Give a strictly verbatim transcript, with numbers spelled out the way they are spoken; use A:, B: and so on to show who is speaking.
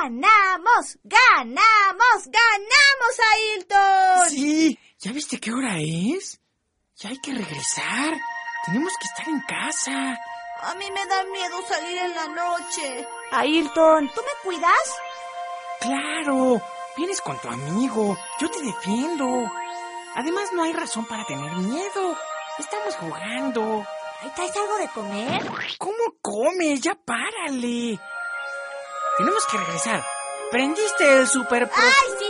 A: ¡Ganamos! ¡Ganamos! ¡Ganamos, Ailton!
B: Sí, ¿ya viste qué hora es? Ya hay que regresar. Tenemos que estar en casa.
A: A mí me da miedo salir en la noche.
C: Ailton,
A: ¿tú me cuidas?
B: Claro, vienes con tu amigo. Yo te defiendo. Además, no hay razón para tener miedo. Estamos jugando.
A: ¿Ahí traes algo de comer?
B: ¿Cómo comes? Ya párale. Tenemos que regresar. ¿Prendiste el super...
A: ¡Ay, sí!